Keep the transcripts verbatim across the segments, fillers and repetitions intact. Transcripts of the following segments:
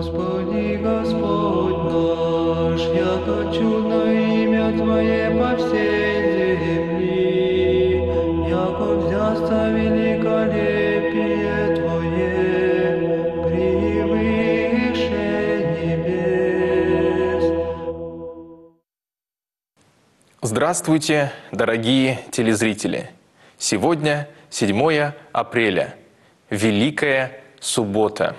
Господи, Господь наш, яко чудно имя Твое по всей земли, яко взясться великолепие Твое превыше небес. Здравствуйте, дорогие телезрители! Сегодня седьмое апреля, Великая Суббота.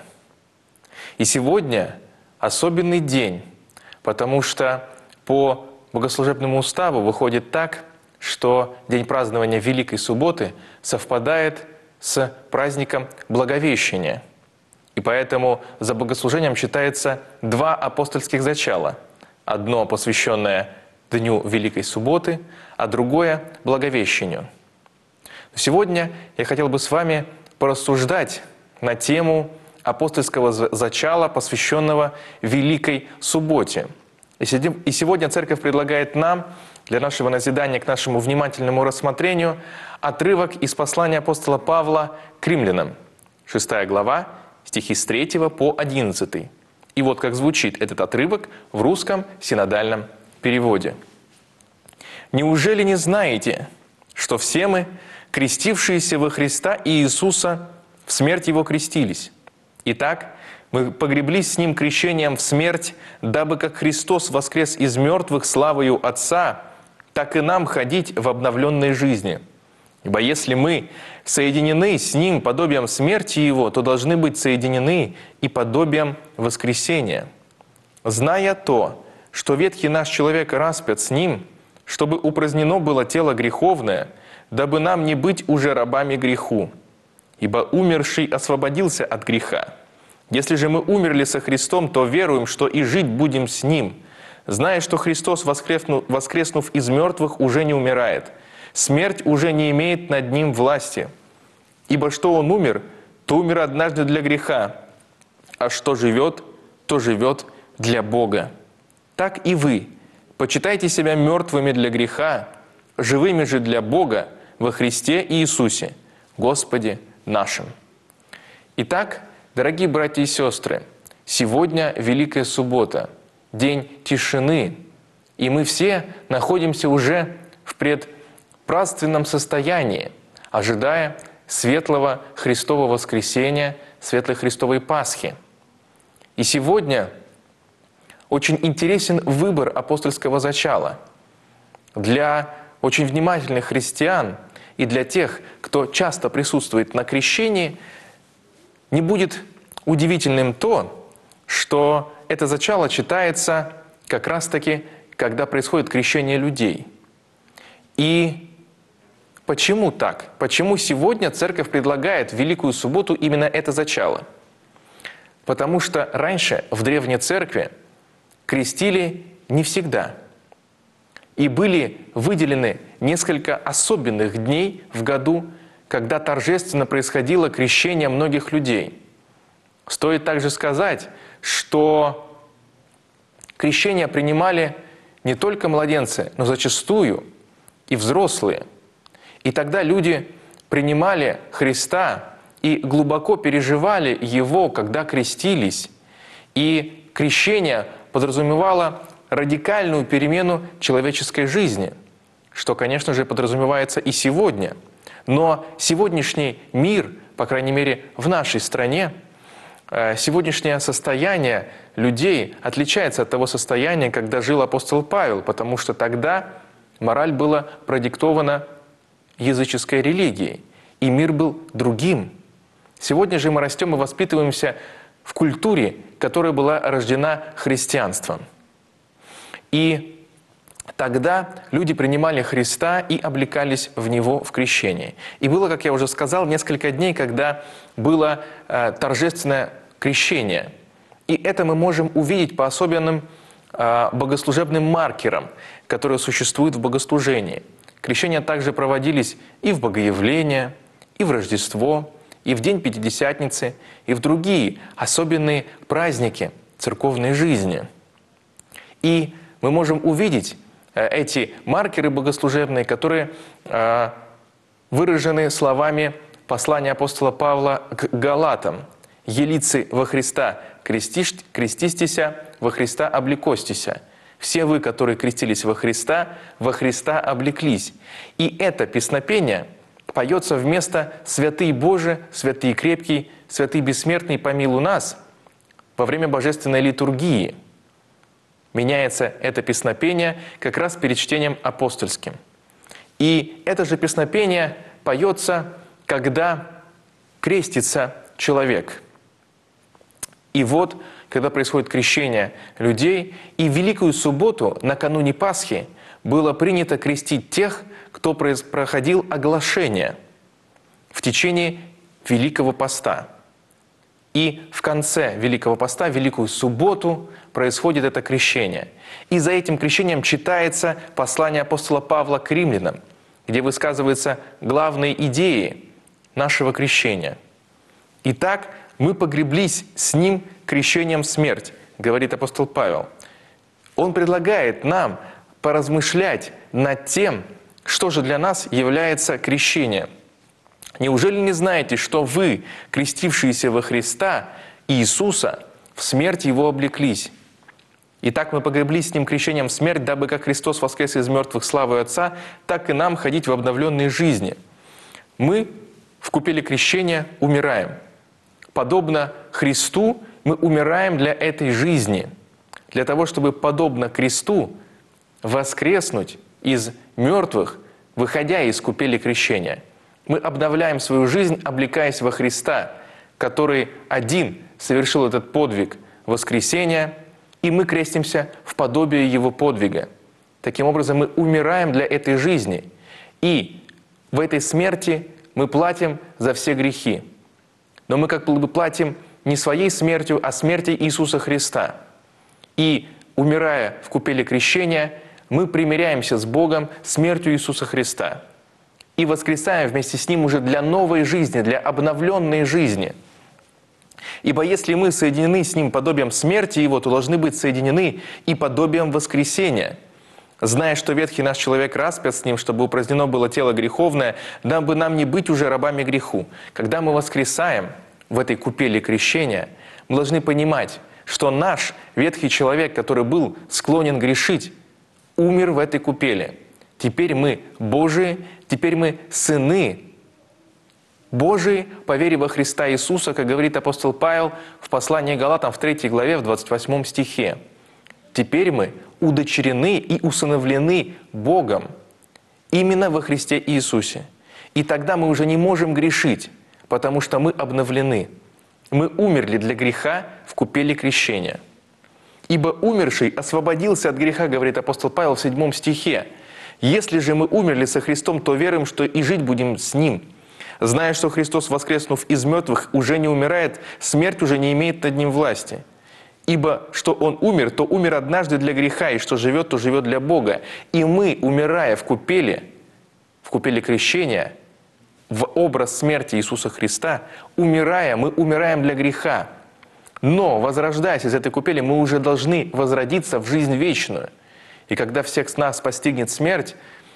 И сегодня особенный день, потому что по богослужебному уставу выходит так, что день празднования Великой Субботы совпадает с праздником Благовещения. И поэтому за богослужением читается два апостольских зачала. Одно, посвященное Дню Великой Субботы, а другое – Благовещению. Сегодня я хотел бы с вами порассуждать на тему апостольского зачала, посвященного Великой Субботе. И сегодня Церковь предлагает нам, для нашего назидания, к нашему внимательному рассмотрению, отрывок из послания апостола Павла к римлянам, шестая глава, стихи с третьего по одиннадцатый. И вот как звучит этот отрывок в русском синодальном переводе. «Неужели не знаете, что все мы, крестившиеся во Христа Иисуса, в смерть Его крестились? Итак, мы погреблись с Ним крещением в смерть, дабы как Христос воскрес из мертвых славою Отца, так и нам ходить в обновленной жизни. Ибо если мы соединены с Ним подобием смерти Его, то должны быть соединены и подобием воскресения. Зная то, что ветхий наш человек распят с Ним, чтобы упразднено было тело греховное, дабы нам не быть уже рабами греху. Ибо умерший освободился от греха. Если же мы умерли со Христом, то веруем, что и жить будем с Ним, зная, что Христос, воскреснув, воскреснув из мертвых, уже не умирает. Смерть уже не имеет над Ним власти. Ибо что Он умер, то умер однажды для греха, а что живет, то живет для Бога. Так и вы почитайте себя мертвыми для греха, живыми же для Бога во Христе Иисусе, Господе нашим». Итак, дорогие братья и сестры, сегодня Великая Суббота, день тишины, и мы все находимся уже в предпразднственном состоянии, ожидая светлого Христового воскресения, светлой Христовой Пасхи. И сегодня очень интересен выбор апостольского зачала. Для очень внимательных христиан и для тех, кто часто присутствует на крещении, не будет удивительным то, что это зачало читается как раз-таки, когда происходит крещение людей. И почему так? Почему сегодня Церковь предлагает в Великую Субботу именно это зачало? Потому что раньше в Древней Церкви крестили не всегда. И были выделены несколько особенных дней в году, когда торжественно происходило крещение многих людей. Стоит также сказать, что крещение принимали не только младенцы, но зачастую и взрослые. И тогда люди принимали Христа и глубоко переживали Его, когда крестились. И крещение подразумевало радикальную перемену человеческой жизни, что, конечно же, подразумевается и сегодня. Но сегодняшний мир, по крайней мере, в нашей стране, сегодняшнее состояние людей отличается от того состояния, когда жил апостол Павел, потому что тогда мораль была продиктована языческой религией, и мир был другим. Сегодня же мы растем и воспитываемся в культуре, которая была рождена христианством. И тогда люди принимали Христа и облекались в Него в крещении. И было, как я уже сказал, несколько дней, когда было э, торжественное крещение. И это мы можем увидеть по особенным э, богослужебным маркерам, которые существуют в богослужении. Крещения также проводились и в Богоявление, и в Рождество, и в День Пятидесятницы, и в другие особенные праздники церковной жизни. И мы можем увидеть эти маркеры богослужебные, которые выражены словами послания апостола Павла к Галатам. елицы во Христа крестиш, крестистися, во Христа облекостися. Все вы, которые крестились во Христа, во Христа облеклись». И это песнопение поется вместо «Святый Боже, святый крепкий, святый бессмертный, помилуй нас» во время божественной литургии. Меняется это песнопение как раз перед чтением апостольским. И это же песнопение поется, когда крестится человек. И вот, когда происходит крещение людей, и в Великую Субботу, накануне Пасхи, было принято крестить тех, кто проходил оглашение в течение Великого Поста. И в конце Великого Поста, в Великую Субботу, происходит это крещение. И за этим крещением читается послание апостола Павла к римлянам, где высказываются главные идеи нашего крещения. «Итак, мы погреблись с Ним крещением в смерть», говорит апостол Павел. Он предлагает нам поразмышлять над тем, что же для нас является крещение. «Неужели не знаете, что вы, крестившиеся во Христа Иисуса, в смерть Его облеклись? Итак, мы погреблись с Ним крещением в смерть, дабы как Христос воскрес из мертвых славой Отца, так и нам ходить в обновленной жизни. Мы в купели крещения умираем. Подобно Христу мы умираем для этой жизни, для того, чтобы, подобно кресту, воскреснуть из мертвых, выходя из купели крещения. Мы обновляем свою жизнь, облекаясь во Христа, который один совершил этот подвиг воскресения, и мы крестимся в подобие Его подвига. Таким образом, мы умираем для этой жизни, и в этой смерти мы платим за все грехи. Но мы как бы платим не своей смертью, а смертью Иисуса Христа. И, умирая в купели крещения, мы примиряемся с Богом смертью Иисуса Христа. И воскресаем вместе с Ним уже для новой жизни, для обновленной жизни. Ибо если мы соединены с Ним подобием смерти Его, то должны быть соединены и подобием воскресения. Зная, что ветхий наш человек распят с Ним, чтобы упразднено было тело греховное, дабы нам не быть уже рабами греху. Когда мы воскресаем в этой купели крещения, мы должны понимать, что наш ветхий человек, который был склонен грешить, умер в этой купели. Теперь мы Божии, теперь мы сыны Божии по вере во Христа Иисуса, как говорит апостол Павел в послании Галатам в третьей главе, в двадцать восьмом стихе. Теперь мы удочерены и усыновлены Богом именно во Христе Иисусе. И тогда мы уже не можем грешить, потому что мы обновлены. Мы умерли для греха в купели крещения. «Ибо умерший освободился от греха», говорит апостол Павел в седьмом стихе. «Если же мы умерли со Христом, то веруем, что и жить будем с Ним. Зная, что Христос, воскреснув из мертвых, уже не умирает, смерть уже не имеет над Ним власти. Ибо что Он умер, то умер однажды для греха, и что живет, то живет для Бога. И мы, умирая в купели, в купели крещения, в образ смерти Иисуса Христа, умирая, мы умираем для греха. Но, возрождаясь из этой купели, мы уже должны возродиться в жизнь вечную. И когда всех нас постигнет смерть,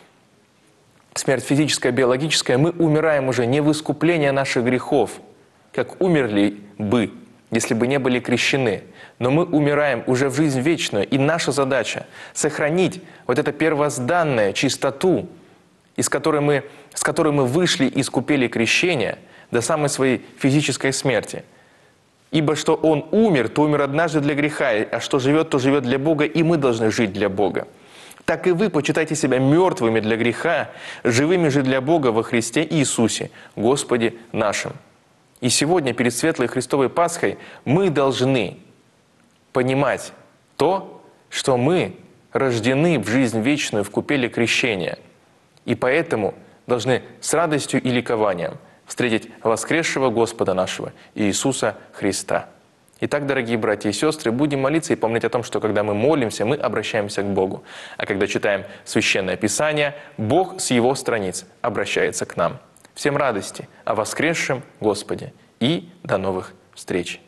смерть физическая, биологическая, мы умираем уже не в искупление наших грехов, как умерли бы, если бы не были крещены. Но мы умираем уже в жизнь вечную. И наша задача — сохранить вот это первозданное, чистоту, из которой мы, с которой мы вышли из купели крещения до самой своей физической смерти. Ибо что Он умер, то умер однажды для греха, а что живет, то живет для Бога, и мы должны жить для Бога. Так и вы почитайте себя мертвыми для греха, живыми же для Бога во Христе Иисусе, Господе нашим. И сегодня, перед Светлой Христовой Пасхой, мы должны понимать то, что мы рождены в жизнь вечную в купели крещения. И поэтому должны с радостью и ликованием встретить воскресшего Господа нашего Иисуса Христа. Итак, дорогие братья и сестры, будем молиться и помнить о том, что когда мы молимся, мы обращаемся к Богу. А когда читаем Священное Писание, Бог с Его страниц обращается к нам. Всем радости о воскресшем Господе и до новых встреч!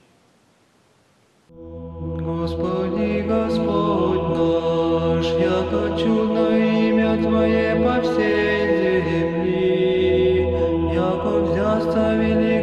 Господи, Господь наш, яко чудно имя Твое по всей земли, яко взяста великая